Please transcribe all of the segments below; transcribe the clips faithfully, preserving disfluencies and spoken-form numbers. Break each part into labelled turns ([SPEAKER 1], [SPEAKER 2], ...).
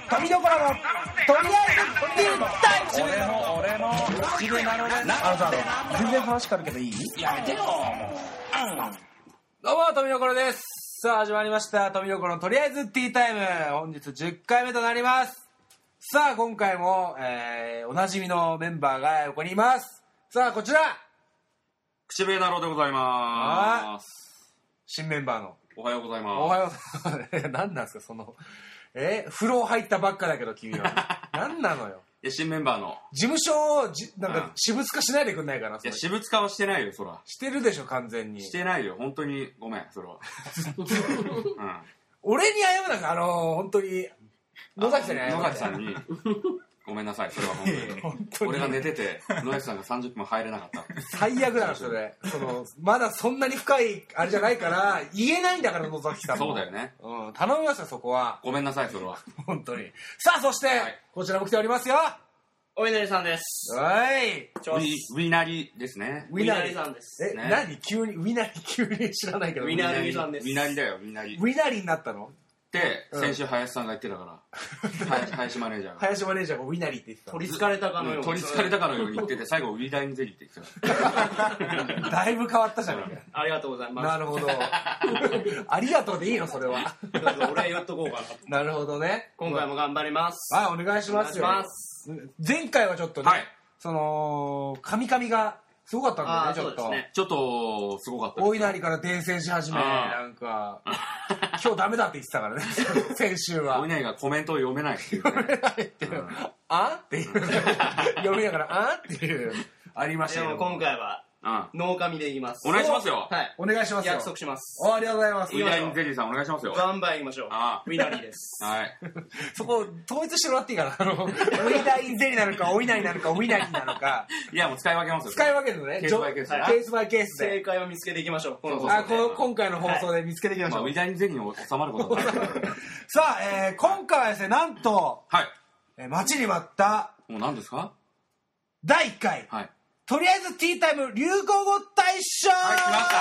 [SPEAKER 1] 富所のとりあえずビンタイム。
[SPEAKER 2] 俺も俺も口でなろれな。
[SPEAKER 1] あのさ、あの全然話変わるけどいい？
[SPEAKER 2] やめてよもう、うん、
[SPEAKER 1] どうも富所です。さあ始まりました富所のとりあえずティータイム。本日じゅっかいめとなります。さあ今回も、えー、おなじみのメンバーが横にいます。さあこちら
[SPEAKER 2] 口笛なろでございます。
[SPEAKER 1] 新メンバーの
[SPEAKER 2] おはようございます。
[SPEAKER 1] おはようございます。何なんですかそのえ風呂入ったばっかだけど君は何なのよ。
[SPEAKER 2] いや新メンバーの
[SPEAKER 1] 事務所をじなんか私物化しないでくんないかな。
[SPEAKER 2] いや私物化はしてないよそら。
[SPEAKER 1] してるでしょ完全に。
[SPEAKER 2] してないよ本当にごめんそれは、うん、
[SPEAKER 1] 俺に謝るなんかあのー、本当に野崎さんに謝る。
[SPEAKER 2] 野崎さんにごめんなさいそれは本当に
[SPEAKER 1] 本当に
[SPEAKER 2] 俺が寝てて野崎さんがさんじゅっぷん入れなかった。
[SPEAKER 1] 最悪だなそれ。そのまだそんなに深いあれじゃないから言えないんだから野崎さんも。
[SPEAKER 2] そうだよね、
[SPEAKER 1] うん、頼みますよそこは。
[SPEAKER 2] ごめんなさいそれは
[SPEAKER 1] 本当に。さあそして、はい、こちらも来ておりますよ。
[SPEAKER 3] おいなりさんです。
[SPEAKER 1] はい。
[SPEAKER 2] ウィウィナリですね。
[SPEAKER 3] ウィナリさんです。
[SPEAKER 1] え、ね、何急にウィナリ急に知らないけど。
[SPEAKER 3] ウィナリさんです。
[SPEAKER 2] ウィナリだよウィナリ。
[SPEAKER 1] ウィナリになったの？
[SPEAKER 2] で、うん、先週林さんが言ってたから林, 林マネージャーが
[SPEAKER 1] 林マネージャーがウィナリって言ってた。
[SPEAKER 3] 取りつかれたかのように、
[SPEAKER 2] 取りつかれたかのように言ってて最後ウィダインゼリーって言ってた。
[SPEAKER 1] だいぶ変わったじゃん。
[SPEAKER 3] ありがとうございます。
[SPEAKER 1] なるほど。ありがとうでいいのそれは。
[SPEAKER 3] 俺言っとこうか
[SPEAKER 1] な。なるほどね。
[SPEAKER 3] 今回も頑張ります。
[SPEAKER 1] あ、お願いしますよ。
[SPEAKER 3] お願いします。
[SPEAKER 1] 前回はちょっとね、
[SPEAKER 2] はい、
[SPEAKER 1] そのカミカミがすごかったんだよね。ちょっと
[SPEAKER 2] ね、ちょっとすごかったです。
[SPEAKER 1] お稲荷から伝染し始め、なんか今日ダメだって言ってたからね先週は。
[SPEAKER 2] お稲荷がコメントを読めないっていう、ね、
[SPEAKER 1] 読めないっていう、うん、あっていう読みながらあっていうありましたけど。
[SPEAKER 3] でも今回はノーカミでいきます。
[SPEAKER 2] お願いしますよ。
[SPEAKER 1] はい、お願いしますよ。
[SPEAKER 3] 約束します。
[SPEAKER 1] ありがとうございます。
[SPEAKER 2] ウィダインゼリーさんお願いしますよ。
[SPEAKER 3] バンバンいきましょう。あウィナリーです。
[SPEAKER 2] はい。
[SPEAKER 1] そこ統一してもらっていいかな。あのウィダインゼリーなのかお稲荷なのかお稲荷なのか。
[SPEAKER 2] いやもう使い分けますよ。
[SPEAKER 1] 使い分けるのね。
[SPEAKER 2] ケースバイケースで。
[SPEAKER 1] ケースバイケースで
[SPEAKER 3] 正解を見つけていきましょう。この
[SPEAKER 1] あこの今回の放送で見つけていきましょう。
[SPEAKER 2] まあ、ウィダインゼリーに収まることはない。
[SPEAKER 1] さあ、えー、今回はですねなんと、
[SPEAKER 2] はい、
[SPEAKER 1] えー、待ちに待った
[SPEAKER 2] もう何ですか
[SPEAKER 1] だいいっかい。
[SPEAKER 2] はい。
[SPEAKER 1] とりあえずティータイム流行語大賞。
[SPEAKER 2] はい来ました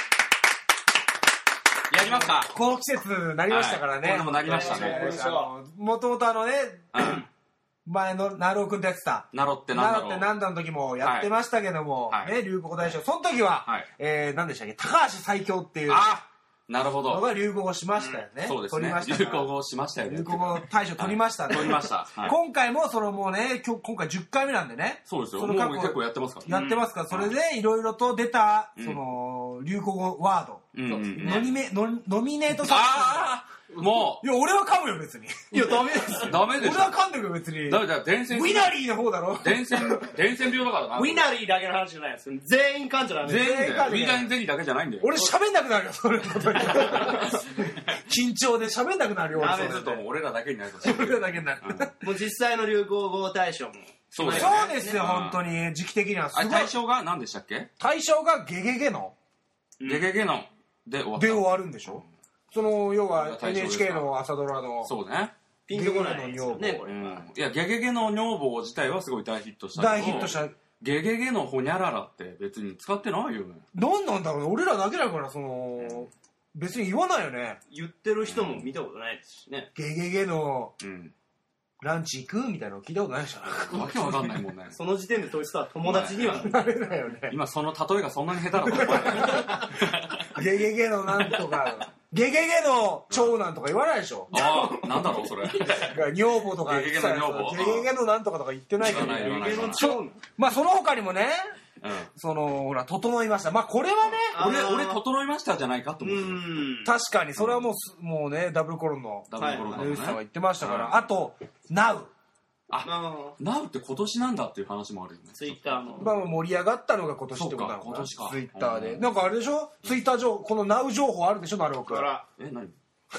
[SPEAKER 2] 。やりますか。
[SPEAKER 1] この季節になりましたからね。
[SPEAKER 2] はい、これもなりましたね。
[SPEAKER 1] もともとあのね、うん、前のナロー君とやってた
[SPEAKER 2] ナロってなんだろう。
[SPEAKER 1] ナロってなんだの時もやってましたけども、はい、ね流行語大賞。その時は、はい、えー、何でしたっけ高橋最強っていう。
[SPEAKER 2] あなるほど。
[SPEAKER 1] のが流行語しましたよね。
[SPEAKER 2] うん、そうですね。流行語しましたよね。
[SPEAKER 1] 流行語大賞取りましたね。
[SPEAKER 2] 取りました。
[SPEAKER 1] はい、今回もそのもうね、今日今回じゅっかいめなんでね。
[SPEAKER 2] そうですよ。そのもう結構やってますから、
[SPEAKER 1] ね。やってますから、それでいろいろと出た、その流行語ワード、うんうん、ノミネノノミネートさ
[SPEAKER 2] ああも
[SPEAKER 1] ういや俺は噛むよ別に。
[SPEAKER 3] いやダメです。
[SPEAKER 2] ダメです。
[SPEAKER 1] 俺は噛んでるよ別に。
[SPEAKER 2] ダメだ伝染。
[SPEAKER 1] ウィナリーの方だろ。
[SPEAKER 2] 伝染伝染病だからな。
[SPEAKER 3] ウィナリーだけの話じゃないです。全員噛んじゃダメ。
[SPEAKER 2] 全員だよ。ウィダインゼリーだけじゃないんだよ。
[SPEAKER 1] 俺喋んなくなるよそれの時。緊張で喋んなくなるよ。
[SPEAKER 2] ダメずっともう俺らだけになる。
[SPEAKER 1] 俺らだけになる。
[SPEAKER 3] もう実際の流行語大賞も。
[SPEAKER 1] そうですよ本当に時期的には。
[SPEAKER 2] あ対象が何でしたっけ？
[SPEAKER 1] 対象がゲゲゲの。
[SPEAKER 2] ゲゲゲので終わった。
[SPEAKER 1] で終わるんでしょ。その要は エヌエイチケー の朝ドラの
[SPEAKER 2] そうね
[SPEAKER 3] ピンとこないの女房ねこれ、うん、
[SPEAKER 2] いやゲゲゲの女房自体はすごい大ヒットしたけど
[SPEAKER 1] 大ヒットした
[SPEAKER 2] ゲゲゲのホニャララって別に使ってないよね。
[SPEAKER 1] 何なんだろうね俺らだけだからその、うん、別に言わないよね。
[SPEAKER 3] 言ってる人も見たことないですしね、
[SPEAKER 1] うん、ゲゲゲの、うん、ランチ行くみたいなの聞いたことないでしょ。
[SPEAKER 2] わけわかんないもんね。
[SPEAKER 3] その時点でそいつとは友達には
[SPEAKER 1] なれないよね。
[SPEAKER 2] 今その例えがそんなに下手だと思わ
[SPEAKER 1] ない。ゲゲゲのなんとかゲゲゲの長男とか言わないでしょ。
[SPEAKER 2] ああ、なんだろうそれ。
[SPEAKER 1] 女房とか
[SPEAKER 2] ゲゲゲの女房。
[SPEAKER 1] ゲゲゲのなんとかとか言ってないけど。
[SPEAKER 2] ゲゲゲの
[SPEAKER 1] 長男。まあその他にもね、うん、そのほら整いました。まあこれはね、
[SPEAKER 2] 俺俺整いましたじゃないかと思って。
[SPEAKER 1] 確かにそれはもう、うん、もうねダブルコロンのダブルコロンのネウスさんが言ってましたから。あとナウ。
[SPEAKER 2] あ、ナウって今年なんだっていう話もあるよね。
[SPEAKER 3] ツイッターの。
[SPEAKER 1] まあ盛り上がったのが今年ってことなのかな。
[SPEAKER 2] 今年か。
[SPEAKER 1] ツイッターで。なんかあれでしょ？ツイッター上このナウ情報あるでしょなるほど。
[SPEAKER 2] え何？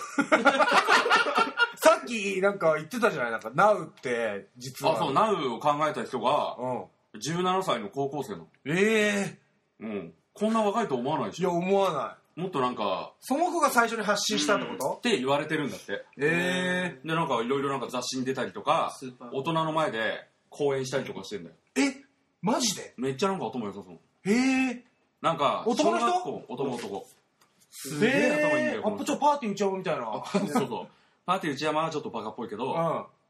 [SPEAKER 1] さっきなんか言ってたじゃないなんかナウって実は。
[SPEAKER 2] あそうナウを考えた人がじゅうななさいの高校生の。
[SPEAKER 1] え
[SPEAKER 2] え。うん。こんな若いと思わないでしょ。
[SPEAKER 1] いや思わない。
[SPEAKER 2] もっとなんか
[SPEAKER 1] その子が最初に発信したってこと？
[SPEAKER 2] って言われてるんだって。
[SPEAKER 1] え
[SPEAKER 2] ー、でなんかいろいろなんか雑誌に出たりとか大人の前で講演したりとかしてんだよ。
[SPEAKER 1] えマジで？
[SPEAKER 2] めっちゃなんか頭良さそう。
[SPEAKER 1] へえ。
[SPEAKER 2] なんか
[SPEAKER 1] 男の人？
[SPEAKER 2] 男男。
[SPEAKER 1] すげえ頭いいんだよ。あっちょパーティー打ち合おうみたいな。
[SPEAKER 2] そうそう。パーティー内山はちょっとバカっぽいけど、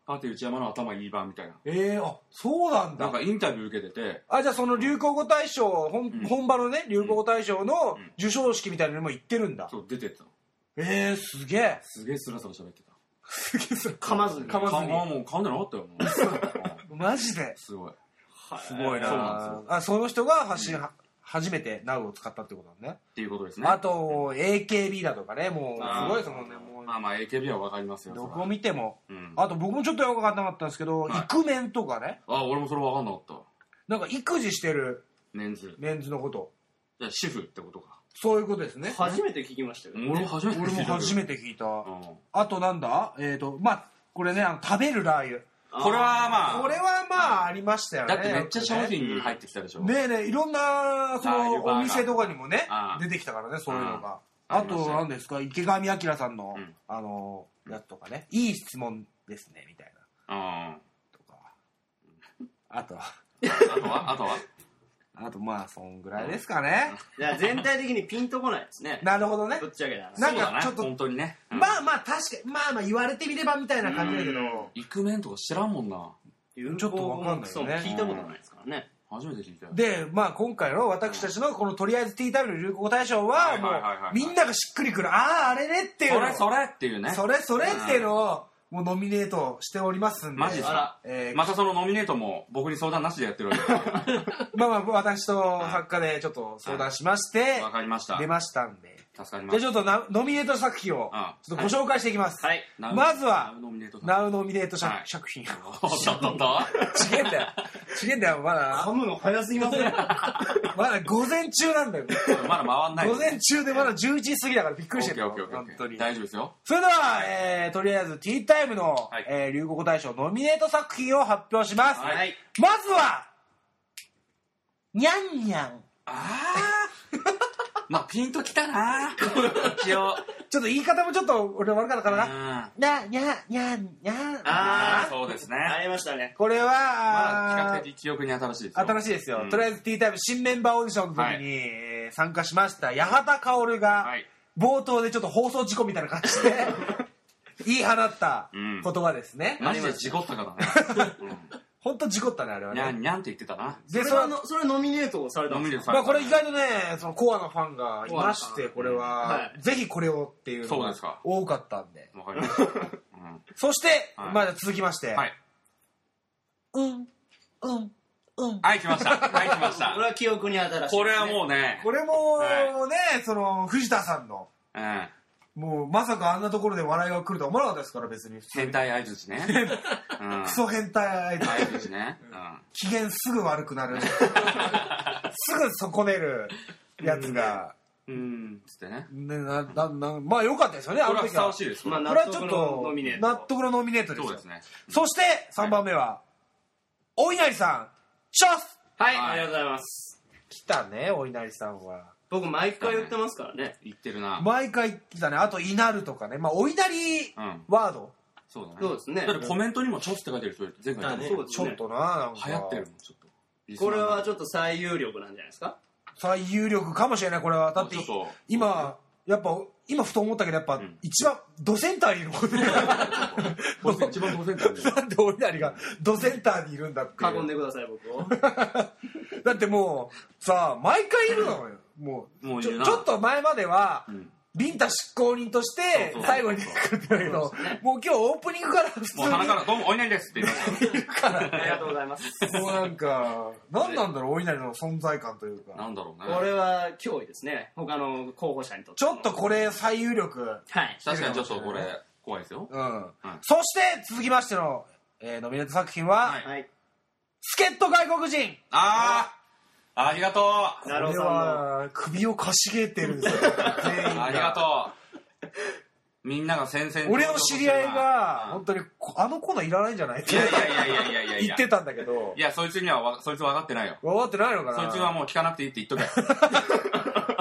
[SPEAKER 2] パティ内山の頭いい版みたいな。
[SPEAKER 1] えー、あ、そうなんだ。
[SPEAKER 2] なんかインタビュー受けてて。
[SPEAKER 1] あ、じゃあその流行語大賞、本、
[SPEAKER 2] うん、
[SPEAKER 1] 本場のね、流行語大賞の授賞式みたいなのにも行ってるんだ。
[SPEAKER 2] そう、出てったの。
[SPEAKER 1] えー、すげえ。
[SPEAKER 2] すげえスラスラ喋ってた。
[SPEAKER 1] すげえすら
[SPEAKER 3] 噛まずに。
[SPEAKER 1] 噛まずに。
[SPEAKER 2] あ、もう噛んでなかったよ、もう。
[SPEAKER 1] マジで。
[SPEAKER 2] すごい。
[SPEAKER 1] すごいな。
[SPEAKER 2] そうなんですよ。
[SPEAKER 1] あ、その人が発信、うん、初めて ナウ を使ったってことだね。
[SPEAKER 2] っていうことですね。
[SPEAKER 1] あと、エーケービー だとかね、もう、すごいですもんね。もう
[SPEAKER 2] まあまあ、エーケービー はわかりますよ。
[SPEAKER 1] どこ見ても。
[SPEAKER 2] うん、
[SPEAKER 1] あと、僕もちょっとよくわかんなかったんですけど、はい、イクメンとかね。
[SPEAKER 2] あ、俺もそれわかんなかった。
[SPEAKER 1] なんか、育児してる。
[SPEAKER 2] メンズ。
[SPEAKER 1] メンズのこと。
[SPEAKER 2] じゃあ、主婦ってことか。
[SPEAKER 1] そういうことですね。
[SPEAKER 3] 初めて聞きましたけど、ね。
[SPEAKER 2] 俺も初めて聞いた。
[SPEAKER 1] 俺も初めて聞いた。うん、あと、なんだえっと、まあ、これね、あの食べるラー油。
[SPEAKER 2] これはまあ。
[SPEAKER 1] これはまあ、ありましたよね。
[SPEAKER 2] だってめっちゃ商品に入ってきたでしょ。
[SPEAKER 1] ねえねえ、いろんな、その、お店とかにもね、出てきたからね、そういうのが。あと、何ですか、池上彰さんの、うん、あの、やつとかね、いい質問ですね、みたいな。とか。あとは。
[SPEAKER 2] あとはあとは
[SPEAKER 1] あと、まあ、そんぐらいですかね。
[SPEAKER 3] いや、全体的にピンとこないですね。
[SPEAKER 1] なるほどね。
[SPEAKER 3] ぶっちゃけだ
[SPEAKER 1] な。なんか、ちょっと、
[SPEAKER 2] 本当にね。
[SPEAKER 1] うん、まあまあ、確かに、まあまあ、言われてみればみたいな感じだけど。
[SPEAKER 2] イクメンとか知らんもんな。
[SPEAKER 1] ちょっとわかんないよね。
[SPEAKER 3] 聞いたことないですからね。
[SPEAKER 2] 初めて聞いたよ。
[SPEAKER 1] で、まあ今回の私たちのこのとりあえずティータイムの流行語大賞は、もう、みんながしっくりくる、ああ、あれねっていう。
[SPEAKER 2] それそれっていうね。
[SPEAKER 1] それそれっていうのを、もうノミネートしておりますんで。
[SPEAKER 2] マジですか、えー、またそのノミネートも僕に相談なしでやってるわけです
[SPEAKER 1] まあまあ、私と作家でちょっと相談しまして、
[SPEAKER 2] わかりました。
[SPEAKER 1] 出ましたんで。
[SPEAKER 2] 助かります。
[SPEAKER 1] じゃあちょっとなノミネート作品をちょっとご紹介していきます。
[SPEAKER 3] はい。
[SPEAKER 1] まずは、
[SPEAKER 2] ナウノミネート
[SPEAKER 1] ナウノミネート作品。
[SPEAKER 2] ちょっとと
[SPEAKER 1] ちげんだよ。ちげんだよ、まだ。
[SPEAKER 3] 噛むの早すぎません
[SPEAKER 1] まだ午前中なんだよ。
[SPEAKER 2] まだ回んない。
[SPEAKER 1] 午前中でまだじゅういちじ過ぎだからびっくりしてる。
[SPEAKER 2] 本当に。大丈夫ですよ。
[SPEAKER 1] それでは、えー、とりあえずティータイムの、はい、えー、流行語大賞ノミネート作品を発表します。
[SPEAKER 3] はい。
[SPEAKER 1] まずは、にゃんにゃん。
[SPEAKER 2] あー。まあ、ピンときたな一応。
[SPEAKER 1] ちょっと言い方もちょっと俺悪かったかな。な、にゃ、にゃ、にゃ。
[SPEAKER 2] ああ、そうですね。
[SPEAKER 3] ありましたね。
[SPEAKER 1] これは、
[SPEAKER 2] まあ、比較的記憶に新しいですよ。
[SPEAKER 1] 新しいですよ。うん、とりあえずティータイム新メンバーオーディションの時に、はいえー、参加しました八幡薫が、はい、冒頭でちょっと放送事故みたいな感じで言い放った言葉ですね。
[SPEAKER 2] うん、マジで事故ったからね。うん
[SPEAKER 1] 本当事故ったねあれはね。
[SPEAKER 2] にゃんにゃんって言ってたな。
[SPEAKER 3] でそれはそれノミネートされたんですか。
[SPEAKER 1] まあこれ意外とねそのコアなファンがいましてこれは、はい、ぜひこれをっていうのが多かったんで。
[SPEAKER 2] わかりました。うん、
[SPEAKER 1] そして、はい、まあ続きまして。はい。うんうんうん。
[SPEAKER 2] はい来ました。はい来ました。
[SPEAKER 3] これは記憶に新しい、ね。
[SPEAKER 2] これはもうね。
[SPEAKER 1] これもね、はい、その藤田さんの。うん。もうまさかあんなところで笑いが来るとは思わなかったですから別に
[SPEAKER 2] 変態相づちね、
[SPEAKER 1] うん、クソ変態相
[SPEAKER 2] づちね、
[SPEAKER 1] うん、機嫌すぐ悪くなるすぐ損ねるやつが
[SPEAKER 2] うん、うんつってね
[SPEAKER 1] ねなななまあ良かったですよね
[SPEAKER 2] あの時はこれはふさわしいです、
[SPEAKER 1] まあ、これはちょっと納得のノミネートですよ。
[SPEAKER 2] そうですね。
[SPEAKER 1] そしてさんばんめは、はい、お稲荷さんチョス
[SPEAKER 3] はい、はい、ありがとうございます。
[SPEAKER 1] 来たねお稲荷さんは。
[SPEAKER 3] 僕毎回言ってますからね。
[SPEAKER 2] 言ってるな。
[SPEAKER 1] 毎回来たね。あと、いなるとかね。まあ、お稲荷ワード、うん。
[SPEAKER 2] そうだね。
[SPEAKER 3] そうですね。
[SPEAKER 2] だってコメントにもチョスって書いてる人いる。前回
[SPEAKER 1] ね。ちょっとな、なんか。
[SPEAKER 2] 流行ってるもん、ちょっ
[SPEAKER 3] と。これはちょっと最有力なんじゃないですか。
[SPEAKER 1] 最有力かもしれない、これは。だって、今、やっぱ、今ふと思ったけど、やっぱ、一番、ドセンターにいるもんね。
[SPEAKER 2] 一番ドセンターにいる。
[SPEAKER 1] なんでお稲荷がドセンターにいるんだって。
[SPEAKER 3] 囲んでください、僕を。
[SPEAKER 1] だってもう、さあ、毎回いるのよ。もう、もうちょ、ちょっと前までは、うん、ビンタ執行人として、最後に出てくるって言うけど、もう今日オープニングから普通に。
[SPEAKER 2] もう鼻からどうもお稲荷ですって言いました。
[SPEAKER 3] いるから。ありがとうございます。
[SPEAKER 1] もうなんか、何なんだろう、お稲荷の存在感というか。
[SPEAKER 2] なんだろうね。
[SPEAKER 3] これは脅威ですね。他の候補者にとって。
[SPEAKER 1] ちょっとこれ最有力。
[SPEAKER 3] はい。
[SPEAKER 2] 確かにちょっとこれ、怖いですよ。
[SPEAKER 1] うん。うん、そして続きましての、えー、ノミネート作品は、はい、助っ人外国人。
[SPEAKER 2] あーありがとう。
[SPEAKER 1] これは首をかしげてるんですよ。
[SPEAKER 2] ありがとう。みんなが先々
[SPEAKER 1] 俺の知り合いが本当にあのコーナーいらないんじゃないって
[SPEAKER 2] いやいやいやいやいやいや
[SPEAKER 1] 言ってたんだけど。
[SPEAKER 2] いやそいつにはそいつ分かってないよ。
[SPEAKER 1] 分かってないのかな。
[SPEAKER 2] そいつはもう聞かなくていいって言っとけ。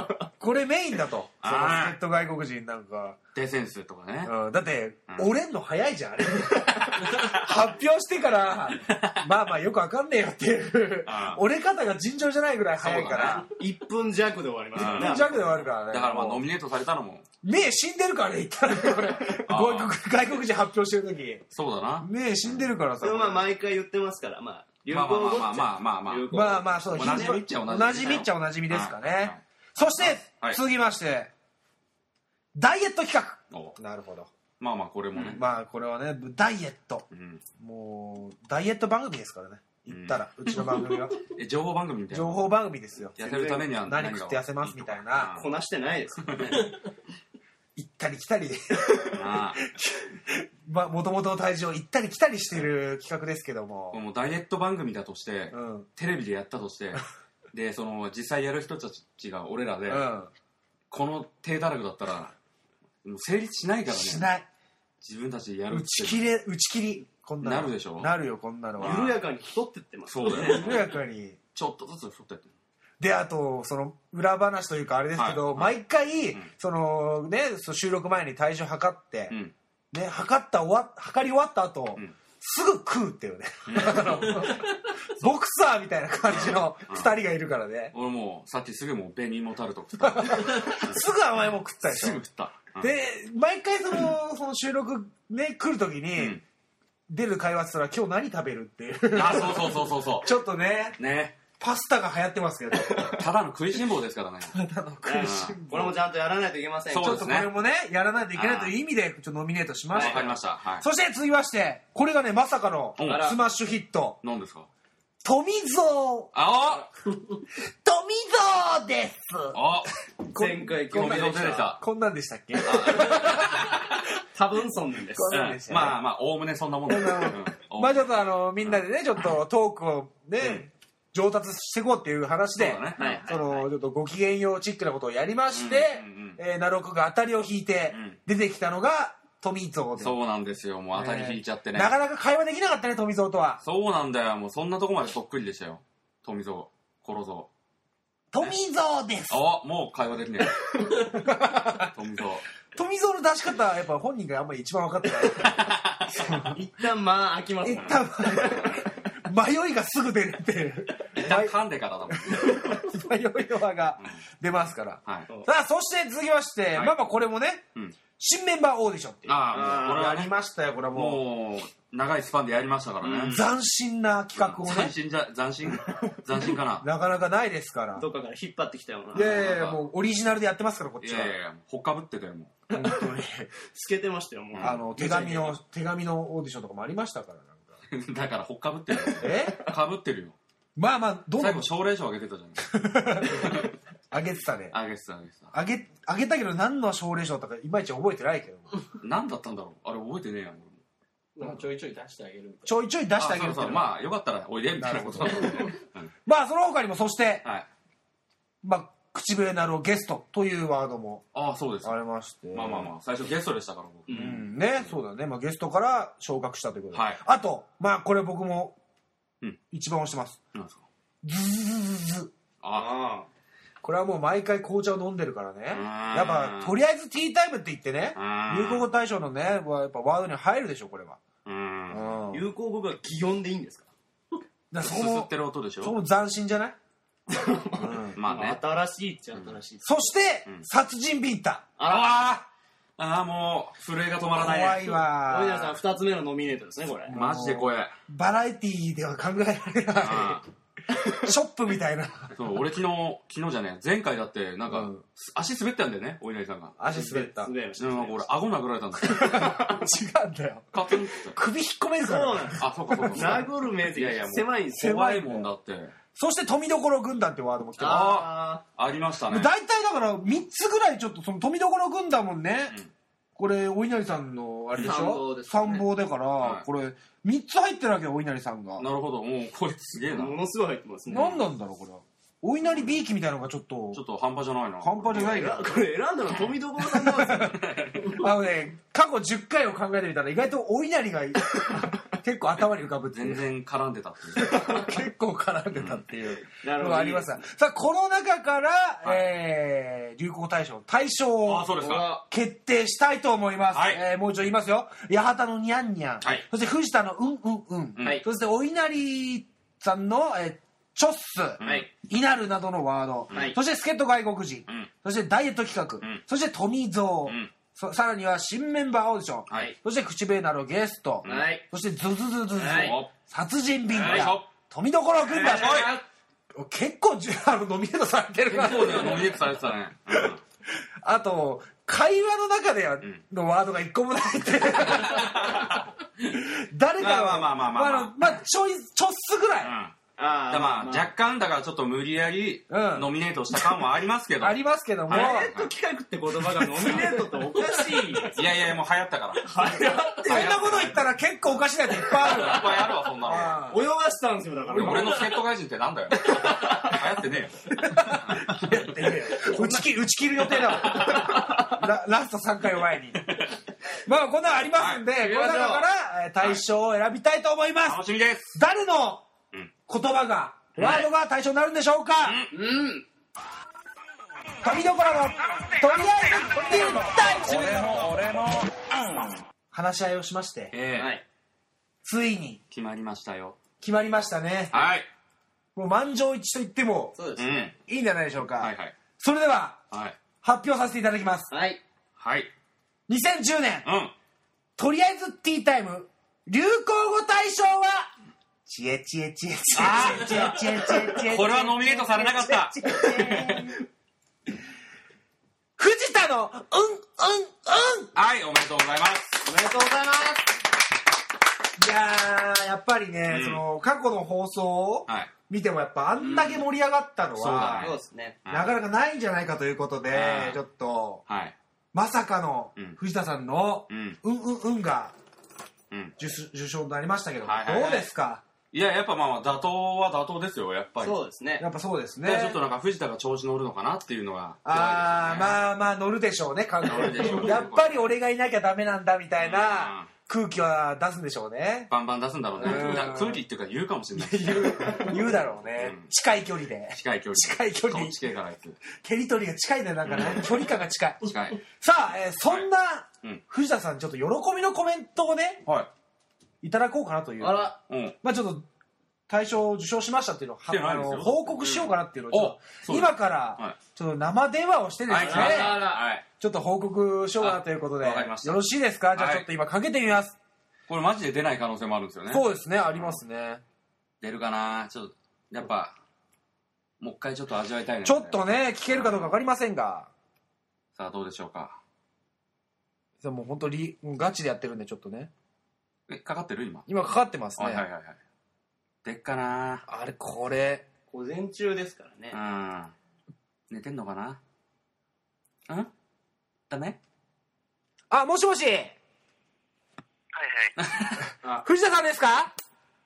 [SPEAKER 1] これメインだと。その
[SPEAKER 2] あー
[SPEAKER 1] 助っ人外国人なんか。
[SPEAKER 2] デセンスとかね。
[SPEAKER 1] うん、だって、
[SPEAKER 2] うん
[SPEAKER 1] 折れんの早いじゃん、あれ。発表してから、まあまあよくわかんねえよっていう
[SPEAKER 2] あ、
[SPEAKER 1] 折れ方が尋常じゃないぐらい早いから、
[SPEAKER 3] いっぷん弱で終わりますから
[SPEAKER 1] いっ
[SPEAKER 3] ね。
[SPEAKER 1] ぷん弱で終わるからね。
[SPEAKER 2] だからまあノ
[SPEAKER 1] もう
[SPEAKER 2] ミネートされたのも、
[SPEAKER 1] 目死んでるからね、言ったらね、これ。
[SPEAKER 2] あー
[SPEAKER 1] 外国外国人発表してる時
[SPEAKER 2] そうだな。
[SPEAKER 1] 目死んでるからさ。
[SPEAKER 3] それはまあ毎回言ってますから、まあ、流
[SPEAKER 2] まあまあ
[SPEAKER 3] 行語っちゃ
[SPEAKER 2] まあまあまあまあ
[SPEAKER 3] 流行語
[SPEAKER 1] まあまあそう、
[SPEAKER 2] おなじみっちゃおなじみ
[SPEAKER 1] おなじみっちゃおなじみですかね。
[SPEAKER 2] はい
[SPEAKER 1] そして、
[SPEAKER 2] はい
[SPEAKER 1] 続きまして、ダイエット企
[SPEAKER 2] お
[SPEAKER 1] 画。なるほど。
[SPEAKER 2] まあまあこれもね。
[SPEAKER 1] まあこれはね、ダイエット。
[SPEAKER 2] うん
[SPEAKER 1] もう、ダイエット番組ですからね。言ったら、うちの番組は。
[SPEAKER 2] え情報番組みたいな。
[SPEAKER 1] 情報番組ですよ。
[SPEAKER 2] 痩せるためには
[SPEAKER 1] 何食って痩せますみたいな。
[SPEAKER 3] こなしてないですからね。
[SPEAKER 1] 行ったり来たり。
[SPEAKER 2] あ
[SPEAKER 1] まあ、もともとの体重を行ったり来たりしてる企画ですけど
[SPEAKER 2] あ
[SPEAKER 1] も。
[SPEAKER 2] もうダイエット番組だとして、
[SPEAKER 1] うん。
[SPEAKER 2] テレビでやったとして、でその実際やる人たちが俺らで、
[SPEAKER 1] うん。
[SPEAKER 2] この低たらくだったらもう成立しないからね。
[SPEAKER 1] しない。
[SPEAKER 2] 自分たちでやるっ
[SPEAKER 1] 打
[SPEAKER 2] て
[SPEAKER 1] ち切れ、打ち切り。こんなの。
[SPEAKER 2] なるでしょ
[SPEAKER 1] なるよ、こんなのは。
[SPEAKER 3] 緩やかに太ってってます。
[SPEAKER 2] そうだよ。
[SPEAKER 1] 緩やかに。
[SPEAKER 2] ちょっとずつ太ってって。
[SPEAKER 1] で、あと、その、裏話というかあれですけど、
[SPEAKER 2] はい
[SPEAKER 1] 毎回、
[SPEAKER 2] うん
[SPEAKER 1] その、ね、その収録前に体重測って、
[SPEAKER 2] うん。
[SPEAKER 1] ね、測った終わ、測り終わった後、
[SPEAKER 2] うん
[SPEAKER 1] すぐ食うっていうね。あのボクサーみたいな感じの二人がいるからね。
[SPEAKER 2] 俺もうさっきすぐもう紅芋タルト食った。
[SPEAKER 1] すぐ甘いもん食ったでしょ
[SPEAKER 2] すぐ。食った。うん、
[SPEAKER 1] で、毎回その、その収録ね、来るときに、
[SPEAKER 2] うん
[SPEAKER 1] 出る会話って言ったら、今日何食べるっていう。
[SPEAKER 2] あ、そうそうそうそうそ
[SPEAKER 1] ちょっとね、
[SPEAKER 2] う。ね。
[SPEAKER 1] パスタが流行ってますけど。
[SPEAKER 2] ただの食いしん坊ですからね。
[SPEAKER 1] ただの苦しん
[SPEAKER 3] これもちゃんとやらないといけませんよ。
[SPEAKER 1] ちょっ
[SPEAKER 2] そうですね
[SPEAKER 1] とこれもね、やらないといけないという意味で、ちょっとノミネートしました。
[SPEAKER 2] わかりました。はい。
[SPEAKER 1] そして続きまして、これがね、まさかの
[SPEAKER 2] うん
[SPEAKER 1] スマッシュヒット。
[SPEAKER 2] 何ですか？
[SPEAKER 1] 富蔵。
[SPEAKER 2] あ
[SPEAKER 1] 富蔵です。
[SPEAKER 2] あ
[SPEAKER 3] 前回
[SPEAKER 2] 富蔵
[SPEAKER 3] 今日
[SPEAKER 2] 出てきた。
[SPEAKER 1] こんなんでしたっけ？
[SPEAKER 3] 多分そんなんです。
[SPEAKER 1] こんなんでしたね
[SPEAKER 2] まあまあ、おおむねそんなもんだ。
[SPEAKER 1] こんなもん
[SPEAKER 2] うん
[SPEAKER 1] まあちょっとあの、みんなでね、ちょっとトークをね、上達していこうっていう話で、
[SPEAKER 2] そうだね
[SPEAKER 3] はい
[SPEAKER 1] その、ちょっとご機嫌ようチックなことをやりまして
[SPEAKER 2] うんうんうん、
[SPEAKER 1] えー、ナロクが当たりを引いて
[SPEAKER 2] うん、
[SPEAKER 1] 出てきたのが富蔵で。
[SPEAKER 2] そうなんですよ。もう当たり引いちゃってね。
[SPEAKER 1] なかなか会話できなかったね、富蔵とは。
[SPEAKER 2] そうなんだよ。もうそんなとこまでそっくりでしたよ。富蔵、コロゾ
[SPEAKER 1] 富蔵です。
[SPEAKER 2] あ、もう会話できねえ。富蔵。
[SPEAKER 1] 富蔵の出し方はやっぱ本人があんまり一番分かってない。
[SPEAKER 3] 一旦まあ飽きますね。
[SPEAKER 1] 一旦、迷いがすぐ出るっていう。
[SPEAKER 2] 一旦噛んでからだもん。
[SPEAKER 1] 迷いの輪が出ますから。
[SPEAKER 2] はい。
[SPEAKER 1] さあ、そして続きまして、
[SPEAKER 2] はい
[SPEAKER 1] まあまあこれもね、
[SPEAKER 2] うん。
[SPEAKER 1] 新メンバーオーディションっていう。
[SPEAKER 2] ああ、もうこれ
[SPEAKER 1] やり
[SPEAKER 2] はね、
[SPEAKER 1] ましたよ、これはも
[SPEAKER 2] もう、長いスパンでやりましたからね。
[SPEAKER 1] う。斬新な企画をね、
[SPEAKER 2] 斬新じゃ、斬新斬新かな。
[SPEAKER 1] なかなかないですから。
[SPEAKER 3] どっかから引っ張ってきたような。
[SPEAKER 1] いやいやいや、もうオリジナルでやってますから、こっちは。
[SPEAKER 2] いやいやいや、ほっかぶってたよ、も
[SPEAKER 1] 本当に。
[SPEAKER 3] つけてましたよ、もう。
[SPEAKER 1] あの、手紙の、手紙のオーディションとかもありましたから、なんか。
[SPEAKER 2] う。だからほっかぶってるよ。
[SPEAKER 1] え
[SPEAKER 2] かぶってるよ。
[SPEAKER 1] まあまあ、どんどん
[SPEAKER 2] 最後、奨励賞あげてたじゃん。
[SPEAKER 1] あげてたね。
[SPEAKER 2] あげてた、あげてた。
[SPEAKER 1] あげ、あげたけど何の奨励賞とかいまいち覚えてないけど。
[SPEAKER 2] 何だったんだろうあれ覚えてねえやん、俺も。
[SPEAKER 3] なんかちょいちょい出してあげるみたい
[SPEAKER 1] ちょいちょい出してあげる
[SPEAKER 2] あそうそうまあ、よかったらおいで、みたいなことだったんでね。うん
[SPEAKER 1] まあ、その他にも、そして、
[SPEAKER 2] はい。
[SPEAKER 1] まあ、口笛なるゲストというワードも
[SPEAKER 2] ああ、そうです。
[SPEAKER 1] ありまして。
[SPEAKER 2] まあまあまあ、最初ゲストでしたから、僕。
[SPEAKER 3] な。う。
[SPEAKER 1] うんん、ね、そうだね。まあ、ゲストから昇格したということで。
[SPEAKER 2] はい
[SPEAKER 1] あと、まあ、これ僕も
[SPEAKER 2] うん、
[SPEAKER 1] 一番推してます。
[SPEAKER 2] なんですか
[SPEAKER 1] ズズズズズ。
[SPEAKER 2] あ
[SPEAKER 3] あ
[SPEAKER 1] これはもう毎回紅茶を飲んでるからね。
[SPEAKER 2] あ
[SPEAKER 1] やっぱ、とりあえずティータイムって言ってね、
[SPEAKER 2] あー
[SPEAKER 1] 流行語大賞のね、はやっぱワードに入るでしょ、これは。
[SPEAKER 2] う。
[SPEAKER 1] うんん。
[SPEAKER 3] あ。流行語が擬音でいいんですか？
[SPEAKER 2] すすっ
[SPEAKER 1] だからそこも、
[SPEAKER 2] てる音でしょ
[SPEAKER 1] そこも斬新じゃない、うん、
[SPEAKER 2] まあね。
[SPEAKER 3] 新しいっちゃ新しい。
[SPEAKER 1] そして、
[SPEAKER 2] うん
[SPEAKER 1] 殺人ビンタ。
[SPEAKER 3] あら。
[SPEAKER 2] ああああ、もう、震えが止まらないね。
[SPEAKER 1] 怖いわ。
[SPEAKER 3] おいなさん二つ目のノミネートですね、これ。
[SPEAKER 2] マジで怖い。
[SPEAKER 1] バラエティーでは考えられな
[SPEAKER 2] あ
[SPEAKER 1] い。ショップみたいな。
[SPEAKER 2] あそう俺昨日、昨日じゃねえ、前回だって、なんか、
[SPEAKER 1] うん
[SPEAKER 2] 足滑ったんだよね、お稲荷さんが。
[SPEAKER 1] 足滑った。違
[SPEAKER 3] 滑りました。
[SPEAKER 2] うん、俺、顎殴られたんだよ。
[SPEAKER 1] うんだよ。
[SPEAKER 2] カツンって。
[SPEAKER 1] 首引っ込めるから。
[SPEAKER 3] そうなんです。
[SPEAKER 2] あ、そうかそうか。
[SPEAKER 3] 殴る面積
[SPEAKER 2] いやいやもう
[SPEAKER 3] 狭いんですよ。
[SPEAKER 2] 怖いもんだって。
[SPEAKER 1] そして、富所軍団ってワードも来てま
[SPEAKER 3] あ
[SPEAKER 2] ありました
[SPEAKER 1] す。
[SPEAKER 2] ね。
[SPEAKER 1] 大体だから、みっつぐらいちょっと、その富所軍団もね、
[SPEAKER 2] うん
[SPEAKER 1] これ、お稲荷さんの、あれでし
[SPEAKER 3] 参
[SPEAKER 1] ょ
[SPEAKER 3] 謀ですね
[SPEAKER 1] 参謀だから、
[SPEAKER 2] はい
[SPEAKER 1] これ、みっつ入ってるわけよ、お稲荷さんが。
[SPEAKER 2] なるほど、もう、こいつすげえ
[SPEAKER 3] あ。
[SPEAKER 2] な。
[SPEAKER 3] ものすごい入ってますね。
[SPEAKER 1] 何なんだろう、これは。お稲荷ビーキみたいなのがちょっと
[SPEAKER 2] ちょ、っと半端じゃないな。
[SPEAKER 1] 半端じゃないけど。
[SPEAKER 3] これ選んだの富所さんなんですよ。
[SPEAKER 1] あのね、過去じゅっかいを考えてみたら、意外とお稲荷が結構頭に浮かぶっていう
[SPEAKER 2] 全然絡んでたっていう
[SPEAKER 1] 結構絡んでたっていう
[SPEAKER 3] なるほど
[SPEAKER 1] のがありますが、さあこの中から、はい、えー、流行語大賞大賞を決定したいと思います。
[SPEAKER 2] はい、
[SPEAKER 1] えー、もう一度言いますよ。八幡のにゃんにゃん、はい、そして藤田のうんうんうん、はい、そしてお稲荷さんの、えー、チョッス、はい、イナルなどのワード、はい、そして助っ人外国人、うん、そしてダイエット企画、うん、そして富蔵、うん、さらには新メンバーオーディション、はい、そして口笛などゲスト、はい、そしてズズズズズ、はい、殺人ビンタ、はい、富所軍団、はい、結構あのノミネートされてるな。
[SPEAKER 2] そうだよ、ノミネートされてたね。うん、
[SPEAKER 1] あと会話の中でのワードが一個もないって。誰かは
[SPEAKER 2] まあまあまあまあまあ、
[SPEAKER 1] まあ、ちょいちょっすぐらい。うん、
[SPEAKER 2] あだまあ、まあ、若干だからちょっと無理やりノミネートした感もありますけど、
[SPEAKER 1] ありますけども、
[SPEAKER 3] ダイエット企画って言葉がノミネートっておかしい。
[SPEAKER 2] いやいやもう流行ったから。
[SPEAKER 1] 流行ってそんなこと言ったら結構おかしいやついっぱいある。
[SPEAKER 2] いっぱいあるわそんな
[SPEAKER 3] の。泳がしたんですよだから。
[SPEAKER 2] 俺の助っ人外人ってなんだよ。流行ってね
[SPEAKER 1] えよ。打ち切打ち切る予定だわ。ラ, ラストさんかいを前に。まあこんなのありますんで、はい、この中から大賞を選びたいと思います。
[SPEAKER 2] 楽しみです。
[SPEAKER 1] 誰の言葉が、うん、ワードが対象になるんでしょうか。うん。富所のとりあえず言ったい。
[SPEAKER 2] 俺も俺も、
[SPEAKER 1] うん、話し合いをしまして、
[SPEAKER 2] えー、
[SPEAKER 1] ついに
[SPEAKER 2] 決まりましたよ。
[SPEAKER 1] 決まりましたね。
[SPEAKER 2] はい。
[SPEAKER 1] もう満場一致と言っても
[SPEAKER 3] そうですね、
[SPEAKER 1] いいんじゃないでしょうか。
[SPEAKER 2] はいはい。
[SPEAKER 1] それでは、
[SPEAKER 2] はい、
[SPEAKER 1] 発表させていただきます。
[SPEAKER 3] はい
[SPEAKER 2] はい。
[SPEAKER 1] にせんじゅうねん、
[SPEAKER 2] うん、
[SPEAKER 1] とりあえずティータイム流行語大賞はチエチエチエチエチエチエチエチエ。
[SPEAKER 2] これはノミネートされなかった。
[SPEAKER 1] 藤田のうんうんうん。
[SPEAKER 2] はい、おめでとうございます。
[SPEAKER 3] おめでとうございます。
[SPEAKER 1] いやーやっぱりね、うん、その過去の放送を見てもやっぱあんだけ盛り上がったのは、
[SPEAKER 3] うん、そうですね、
[SPEAKER 1] なかなかないんじゃないかということで、はい、ちょっと、はい、まさかの藤田さんのうんうんうんが受賞となりましたけど、はいはいはい、どうですか。
[SPEAKER 2] いややっぱまあ妥当は妥当ですよやっぱり。
[SPEAKER 3] そうですね。
[SPEAKER 1] やっぱそうですね。
[SPEAKER 2] ちょっとなんか藤田が調子乗るのかなっていうのが、
[SPEAKER 1] ああ、まあまあ乗るでしょうね。感動でしょう。やっぱり俺がいなきゃダメなんだみたいな空気は出すんでしょうね。
[SPEAKER 2] バンバン出すんだろうね。空気っていうか言うかもしれない。
[SPEAKER 1] 言う言うだろうね。うん、近い距離で。
[SPEAKER 2] 近い距離。
[SPEAKER 1] 近い距離。
[SPEAKER 2] 近いからあいつ。
[SPEAKER 1] テリトリーが近いんだよなんかね。距離感が近い。
[SPEAKER 2] 近い。
[SPEAKER 1] さあ、えー、そんな、はいうん、藤田さんちょっと喜びのコメントをね、はい、いただこうかなという。
[SPEAKER 3] あら、
[SPEAKER 1] うん、まあちょっと。大賞を受賞しましたっていうのをあの報告しようかなっていうのをちょっと今からちょっと生電話をしてですね、はい、ちょっと報告しようかなということでよろしいですか。じゃあちょっと今かけてみます。
[SPEAKER 2] これマジで出ない可能性もあるんですよね。
[SPEAKER 1] そうですね、ありますね。
[SPEAKER 2] 出るかな。ちょっとやっぱもう一回ちょっと味わいたいね。
[SPEAKER 1] ちょっとね聞けるかどうか分かりませんが、
[SPEAKER 2] さあどうでしょうか。
[SPEAKER 1] もう本当にガチでやってるんでちょっとね。
[SPEAKER 2] えかかってる今。
[SPEAKER 1] 今かかってますね。
[SPEAKER 2] はいはいはいはい。でっかな。
[SPEAKER 1] あれこれ
[SPEAKER 3] 午前中ですからね。
[SPEAKER 2] うん。寝てんのかな。うんダメ。
[SPEAKER 1] あ、もしもし。はいはい。藤田さんですか。はいはいはい。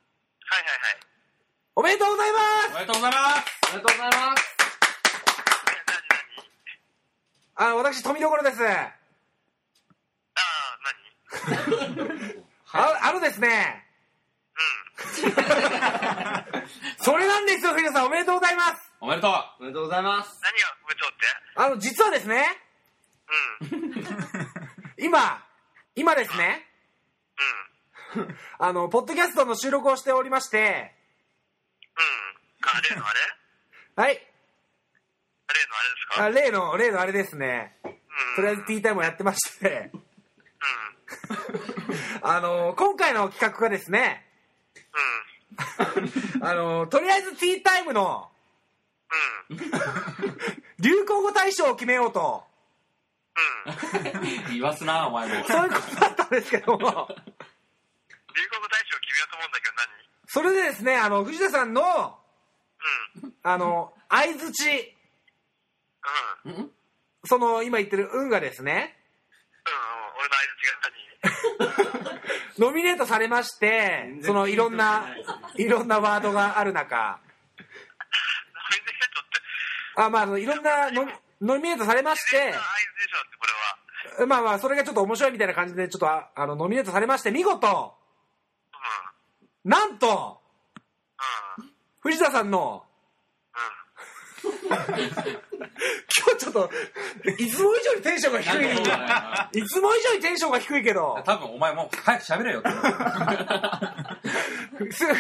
[SPEAKER 1] おめでとうございます。
[SPEAKER 2] おめでとうございます。
[SPEAKER 3] おめでとうございます。
[SPEAKER 1] あの私富所です。あ
[SPEAKER 4] あ、何？
[SPEAKER 1] あ, あのですね。それなんですよ、藤田さん。おめでとうございます。
[SPEAKER 2] おめでとう。
[SPEAKER 3] おめでとうございます。
[SPEAKER 4] 何がおめでとうって？
[SPEAKER 1] あの実はですね、うん、今今ですね、うん、あのポッドキャストの収録をしておりまして、うん、
[SPEAKER 4] あ、例のあ
[SPEAKER 1] れ？はい。
[SPEAKER 4] 例のあれですか？
[SPEAKER 1] あ、例の例のあれですね。うん、とりあえずティータイムをやってまして、うん、あの今回の企画がですね。うん、あのとりあえずティータイムの、うん、流行語大賞を決めようと、
[SPEAKER 2] うん、言わすなお前も。
[SPEAKER 1] そういうことだったんですけども、流行語大賞を決めよう
[SPEAKER 4] と思うんだけど何？
[SPEAKER 1] それでですね、あの藤田さんの、うん、あの相づち、うん、その今言ってる運がですね、
[SPEAKER 4] うん、俺の相づちが何？
[SPEAKER 1] ノミネートされまして、そのいろんないろんなワードがある中、あ、まあいろんなノミ、ノミネートされまして、まあまあそれがちょっと面白いみたいな感じでちょっとああのノミネートされまして見事、 なんと、
[SPEAKER 4] うん。
[SPEAKER 1] 藤田さんの、今日ちょっと、いつも以上にテンションが低い。いつも以上にテンションが低いけど。
[SPEAKER 2] 多分お前もう早く喋れよって。
[SPEAKER 1] 藤田さんの、
[SPEAKER 4] なんかね、そっちの笑い声が先行してて、なんかよく聞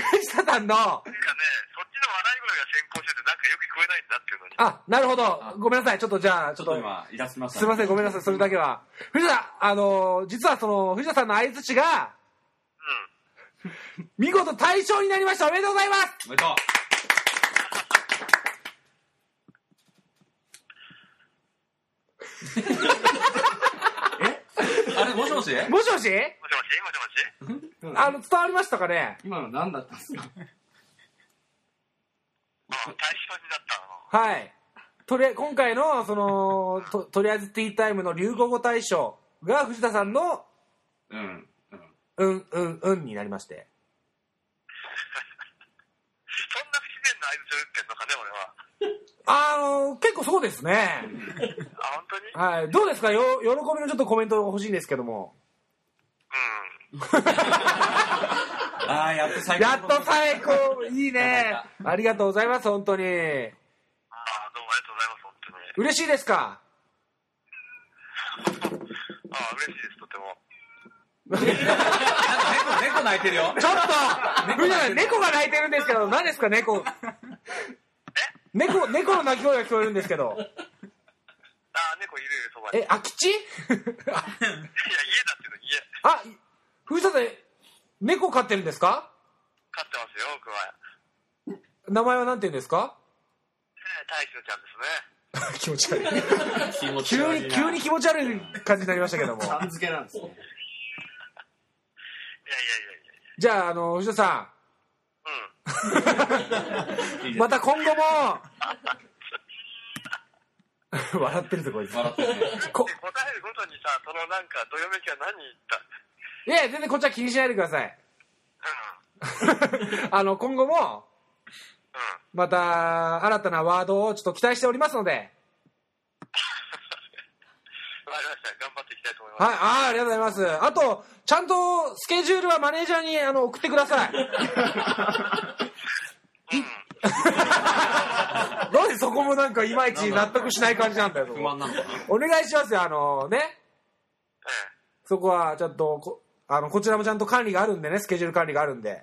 [SPEAKER 4] こえないんだっていうのに。
[SPEAKER 1] あ、なるほど。ごめんなさい。ちょっとじゃあ、ちょっと。
[SPEAKER 2] ちょっと今、イラつきました、ね。
[SPEAKER 1] すいません、ごめんなさい。それだけは。藤田さん、あのー、実はその、藤田さんの相槌が、
[SPEAKER 4] うん。
[SPEAKER 1] 見事大賞になりました。おめでとうございます。
[SPEAKER 2] おめでとう。あれもしもし
[SPEAKER 1] もしもし
[SPEAKER 4] もしもしもしもし
[SPEAKER 1] あの、伝わりましたかね？
[SPEAKER 3] 今の何だったんですか？
[SPEAKER 4] あ、対象になったの。
[SPEAKER 1] はい。とりあえ今回の、その、と、とりあえずティータイムの流行語大賞が藤田さんの、
[SPEAKER 2] うん。うん。
[SPEAKER 1] うん、うん、うんになりまして。
[SPEAKER 4] そんな不自然な合図打ってんのかね、俺は。
[SPEAKER 1] あのー、結構そうですね。
[SPEAKER 4] あ、本当に？
[SPEAKER 1] はい。どうですかよ、喜びのちょっとコメント欲しいんですけども。
[SPEAKER 4] うん。
[SPEAKER 2] ああ、やっと最高。
[SPEAKER 1] やっと最高いいね。ありがとうございます、本当に。
[SPEAKER 4] ああ、どうもありがとうございます、本当に。
[SPEAKER 1] 嬉しいですか？
[SPEAKER 4] ああ、嬉しいです、とても。
[SPEAKER 2] 猫、猫泣いてるよ。
[SPEAKER 1] ちょっと藤田さん、猫が鳴いてるんですけど、何ですか、猫。猫、猫の鳴き声が聞こえるんですけど。
[SPEAKER 4] ああ、猫いる、そばに。
[SPEAKER 1] え、空き地？
[SPEAKER 4] いや、家だっていうの、家。
[SPEAKER 1] あ、藤田さん、猫飼ってるんですか？
[SPEAKER 4] 飼ってますよ、僕は。
[SPEAKER 1] 名前は何て言うんですか？
[SPEAKER 4] 大将ちゃんですね。
[SPEAKER 1] 気持ち悪い。
[SPEAKER 2] 気持ち
[SPEAKER 1] 急
[SPEAKER 2] 悪いな。
[SPEAKER 1] に、急に気持ち悪い感じになりましたけども。
[SPEAKER 3] ちゃん付けなんですね。
[SPEAKER 4] いやいやいやいや。
[SPEAKER 1] じゃあ、あの、藤田さ
[SPEAKER 4] うん。
[SPEAKER 1] ん、また今後も、笑ってるぞ、こいつ。
[SPEAKER 2] 笑ってるね。
[SPEAKER 1] こ
[SPEAKER 4] で、答えるごとにさ、そのなんか、どよめきは何言った
[SPEAKER 1] いや、全然こっちは気にしないでください。
[SPEAKER 4] うん。
[SPEAKER 1] あの、今後も、
[SPEAKER 4] うん。
[SPEAKER 1] また、新たなワードをちょっと期待しておりますので、
[SPEAKER 4] わかりました。頑張っていきたいと思います。
[SPEAKER 1] はい、あーありがとうございます。あと、ちゃんとスケジュールはマネージャーにあの送ってください。
[SPEAKER 4] うん。
[SPEAKER 1] どうでそこもなんかいまいち納得しない感じなんだよ。
[SPEAKER 2] 不満なのかな。
[SPEAKER 1] お願いしますよ、あのね。
[SPEAKER 4] え
[SPEAKER 1] そこはちょっとこ、あの、こちらもちゃんと管理があるんでね、スケジュール管理があるんで。
[SPEAKER 4] え。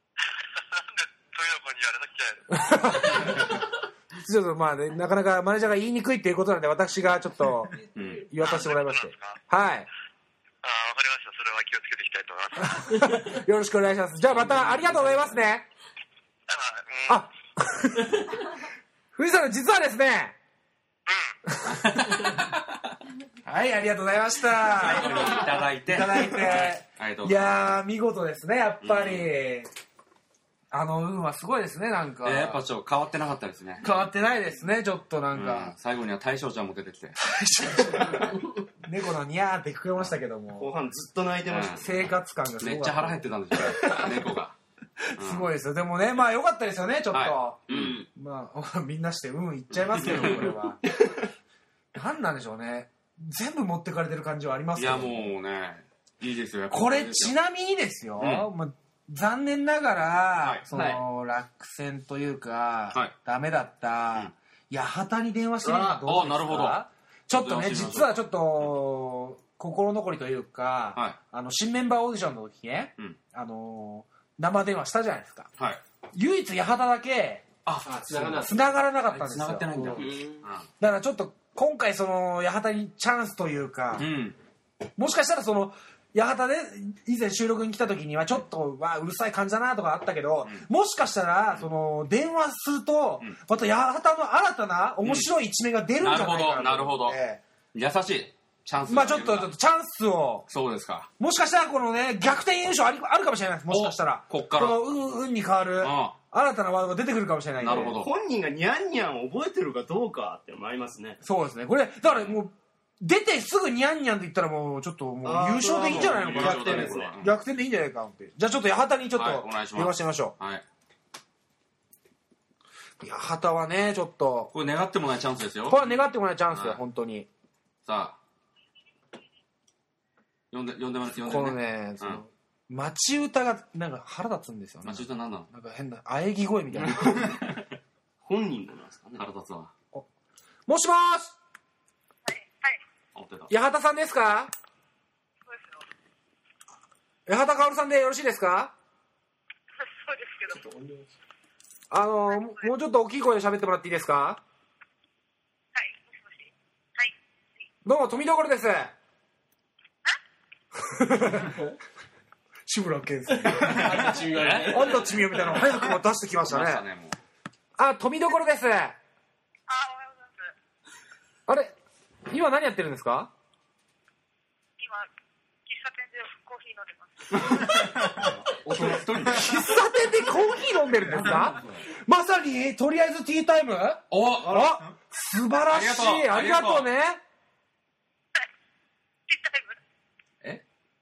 [SPEAKER 4] なんで、そういうの子に言われなきゃ。
[SPEAKER 1] ちょっとまあね、なかなかマネージャーが言いにくいっていうことなんで、私がちょっと
[SPEAKER 2] うん。
[SPEAKER 1] 言わさせてもらいまして。はい。
[SPEAKER 4] ああ、わかりました。それは気をつけていきたいと思います。
[SPEAKER 1] よろしくお願いします。じゃあまたありがとうございますね。
[SPEAKER 4] あ、うん。
[SPEAKER 1] あ、藤さん、実はですね。はい、ありがとうございました。
[SPEAKER 2] いただいて。
[SPEAKER 1] いただいて。
[SPEAKER 2] ありがとう
[SPEAKER 1] い
[SPEAKER 2] ございま
[SPEAKER 1] やー、見事ですね、やっぱり。あの運はすごいですね、なんか。
[SPEAKER 2] す。えーやっぱちょっと変わってなかったですね。
[SPEAKER 1] 変わってないですね、ちょっとなん
[SPEAKER 2] うん
[SPEAKER 1] か。
[SPEAKER 2] 最後には大将ちゃんも出てきて。
[SPEAKER 1] 猫のニャーって聞こえましたけど
[SPEAKER 3] 後
[SPEAKER 1] も。
[SPEAKER 3] 半ずっと泣いてました。
[SPEAKER 1] 生活感がすごい。
[SPEAKER 2] めっちゃ腹減ってたんですよ、猫が。
[SPEAKER 1] すごいですよ。でもね、まあ良かったですよね、ちょっと。
[SPEAKER 2] はうん。
[SPEAKER 1] まあ、みんなして、うん、言っちゃいますけど、これは。何なんでしょうね。全部持ってかれてる感じはありますけど。
[SPEAKER 2] いや、もうね、いいですよ。やっぱ
[SPEAKER 1] これ、ちなみにですよ、
[SPEAKER 2] うん
[SPEAKER 1] まあ、残念ながら、
[SPEAKER 2] い
[SPEAKER 1] その、落選というか、
[SPEAKER 2] はい
[SPEAKER 1] ダメだった、八幡に電話してみるとどうですか？
[SPEAKER 2] あなるほど
[SPEAKER 1] ちょっとね、
[SPEAKER 2] 電話してみましょう
[SPEAKER 1] 実はちょっと、心残りというか、
[SPEAKER 2] はい
[SPEAKER 1] あの、新メンバーオーディションの時ね、
[SPEAKER 2] うん
[SPEAKER 1] あの、生電話したじゃないですか。
[SPEAKER 2] はい。
[SPEAKER 1] 唯一八幡だけ、
[SPEAKER 2] あ、
[SPEAKER 3] あ、繋がらなかった。
[SPEAKER 1] 繋がらなかったんですよ。
[SPEAKER 2] 繋がってないんだ。
[SPEAKER 1] う
[SPEAKER 2] うん
[SPEAKER 1] だからちょっと、今回その、八幡にチャンスというか、
[SPEAKER 2] うん。
[SPEAKER 1] もしかしたらその八幡で以前収録に来た時にはちょっとわうるさい感じだなとかあったけど、
[SPEAKER 2] うん
[SPEAKER 1] もしかしたらその電話すると、
[SPEAKER 2] うん
[SPEAKER 1] また八幡の新たな面白い一面が出るんじゃないかなと
[SPEAKER 2] なるほど
[SPEAKER 1] 思って
[SPEAKER 2] 優しい。チャンス。
[SPEAKER 1] まあちょっとちょっとチャンスを
[SPEAKER 2] そうですか。
[SPEAKER 1] もしかしたらこのね逆転優勝ありあるかもしれないですもしかしたら
[SPEAKER 2] おこっから
[SPEAKER 1] の運運に変わる
[SPEAKER 2] あ
[SPEAKER 1] 新たなワードが出てくるかもしれないんで
[SPEAKER 2] なるほど
[SPEAKER 3] 本人がニャンニャン覚えてるかどうかってのもありますね。
[SPEAKER 1] そうですねこれだからもう出てすぐニャンニャンって言ったらもうちょっともう優勝でいいんじゃないのかな
[SPEAKER 3] 逆転ですね。
[SPEAKER 1] 逆転でいいんじゃないかなって。じゃあちょっと八幡にちょっ
[SPEAKER 2] はい
[SPEAKER 1] と
[SPEAKER 2] お願いします
[SPEAKER 1] 電話してみましょ
[SPEAKER 2] はい。
[SPEAKER 1] う。八幡はね、ちょっと、
[SPEAKER 2] これ願ってもないチャンスですよ。
[SPEAKER 1] これは願ってもらえチャンスよ、
[SPEAKER 2] はい
[SPEAKER 1] 本当に。
[SPEAKER 2] さあ。呼んで、呼んでます、呼んで
[SPEAKER 1] こ
[SPEAKER 2] ますね。
[SPEAKER 1] のね、その、 町歌がなんか腹立つんですよね。
[SPEAKER 2] 町歌何なの？
[SPEAKER 1] なんか変な喘ぎ声みたいな。
[SPEAKER 3] 本人のなんですかね。
[SPEAKER 2] 腹立つわ。
[SPEAKER 1] もしもーし、
[SPEAKER 4] はい、はい。
[SPEAKER 2] あ、追ってた。
[SPEAKER 1] 八幡さんですか？
[SPEAKER 4] そうですよ。
[SPEAKER 1] 八幡薫さんでよろしいですか？
[SPEAKER 4] そうですけど。
[SPEAKER 1] あのもうちょっと大きい声で喋ってもらっていいですか？
[SPEAKER 4] はい、もしもし。はい。
[SPEAKER 1] どうも富所です。志村けんさん。
[SPEAKER 3] あんたちみがね。
[SPEAKER 1] あんたちみよみたいなの早くも出してきましたね。
[SPEAKER 2] 来ましたね、もう。
[SPEAKER 1] あ、富所です。
[SPEAKER 4] あ、おはようございます。
[SPEAKER 1] あれ、今何やってるんですか？
[SPEAKER 4] 今、喫茶店でコーヒー飲んでます。
[SPEAKER 2] 大人一人で。
[SPEAKER 1] 喫茶店でコーヒー飲んでるんですか？まさにとりあえずティータイム。
[SPEAKER 2] お
[SPEAKER 1] あ、素晴らしい。あ
[SPEAKER 2] ありがとう
[SPEAKER 1] りがとうね。
[SPEAKER 4] ティータイム。
[SPEAKER 2] え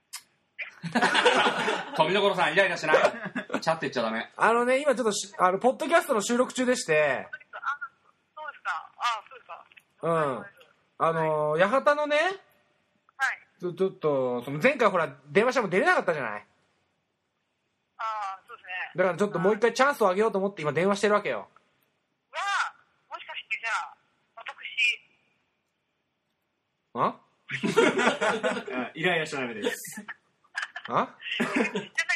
[SPEAKER 2] 富所さんイライラしない。チャって言っちゃダメ。
[SPEAKER 1] あのね、今ちょっとしあのポッドキャストの収録中でして、
[SPEAKER 4] あ、そうですか。あ、そうですか。
[SPEAKER 1] うん。あの八幡のね、
[SPEAKER 4] はい。
[SPEAKER 1] ちょちょっとその前回ほら電話しても出れなかったじゃない。
[SPEAKER 4] あ、そうですね。
[SPEAKER 1] だからちょっともう一回チャンスをあげようと思って今電話してるわけよ。
[SPEAKER 4] は、もしかしてじゃあ、私、
[SPEAKER 1] あ？
[SPEAKER 3] イライラしちゃダメです。
[SPEAKER 1] あ？
[SPEAKER 4] じゃあ何、メンバー、これはレギュラーメンバーに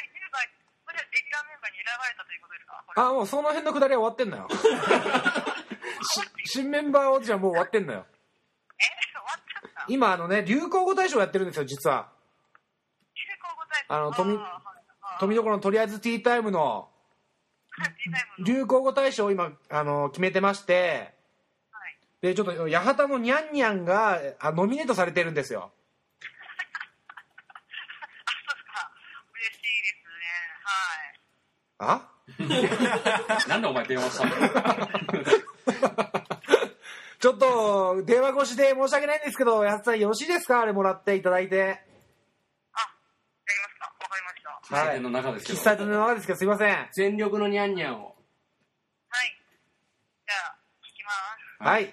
[SPEAKER 4] 選ばれたということですか？これ
[SPEAKER 1] あ、もうその辺のくだりは終わってんのよ。し新メンバーオーディションもう終わってんのよ。
[SPEAKER 4] え終わっちゃった。
[SPEAKER 1] 今あのね流行語大賞やってるんですよ実は。
[SPEAKER 4] 流行語大賞。
[SPEAKER 1] あの富
[SPEAKER 4] はいはい
[SPEAKER 1] 富所のとりあえずティータイムの
[SPEAKER 4] はいティータイムの
[SPEAKER 1] 流行語大賞を今あの決めてまして、
[SPEAKER 4] はい。
[SPEAKER 1] でちょっと八幡のニャンニャンがあノミネートされてるんですよ。
[SPEAKER 4] あ、そうですか。嬉しいですね。はい。
[SPEAKER 1] あ？
[SPEAKER 2] なんでお前電話したの？
[SPEAKER 1] ちょっと電話越しで申し訳ないんですけど、八幡さんよろしいですか？あれもらっていただいて。
[SPEAKER 4] あ、やりますか。わかりました。は
[SPEAKER 2] 喫茶店の中ですけど。
[SPEAKER 1] 喫茶店の中ですけどすいません。
[SPEAKER 3] 全力のニャンニャンを。
[SPEAKER 4] い。じゃあ、聞きます。
[SPEAKER 1] はい。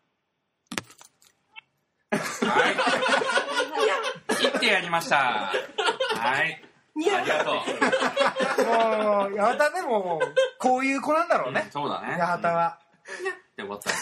[SPEAKER 2] はい。切ってやりました。はい。ありがとう。
[SPEAKER 1] もう八幡でもこういう子なんだろうね。
[SPEAKER 2] そうだね。
[SPEAKER 1] 八幡は。
[SPEAKER 2] で終わった。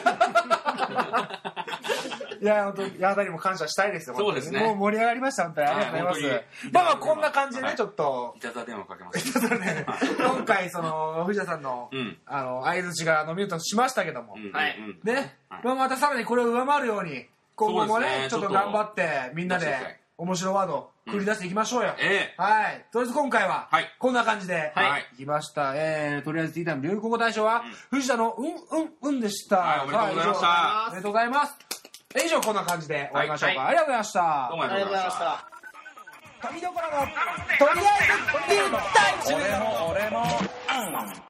[SPEAKER 1] いや本当八幡にも感謝したいですよ。
[SPEAKER 2] そうですね
[SPEAKER 1] もう盛り上がりました本当にありがとうございます。
[SPEAKER 2] はい
[SPEAKER 1] まあまあこんな感じでね、
[SPEAKER 2] はい
[SPEAKER 1] ちょっと
[SPEAKER 2] いただ電話かけました。
[SPEAKER 1] ね今回その藤田さんの
[SPEAKER 2] うん。
[SPEAKER 1] あの相づちがノミネートしましたけども、
[SPEAKER 2] うん
[SPEAKER 3] はい
[SPEAKER 2] うん
[SPEAKER 1] ね、
[SPEAKER 2] はい
[SPEAKER 1] まあまたさらにこれを上回るように今後も
[SPEAKER 2] そうですね
[SPEAKER 1] ねちょっと頑張ってみんなで
[SPEAKER 2] 出していきたい
[SPEAKER 1] 面白ワード繰り出していきましょうよ。
[SPEAKER 2] ええ。
[SPEAKER 1] はい。とりあえず今回は
[SPEAKER 2] はい
[SPEAKER 1] こんな感じで
[SPEAKER 2] はい
[SPEAKER 1] いきました。えーとりあえずティータイム流行語大賞は藤田のうんうんうんでした。
[SPEAKER 2] はいおめでとうございました
[SPEAKER 1] はい以上おめでとうございます。以上こんな感じで終わりましょうか。
[SPEAKER 3] はい
[SPEAKER 1] ありがとうございました。
[SPEAKER 2] どうもありがとうございました。
[SPEAKER 1] 富所のとりあえずティータイム。
[SPEAKER 5] 俺も俺も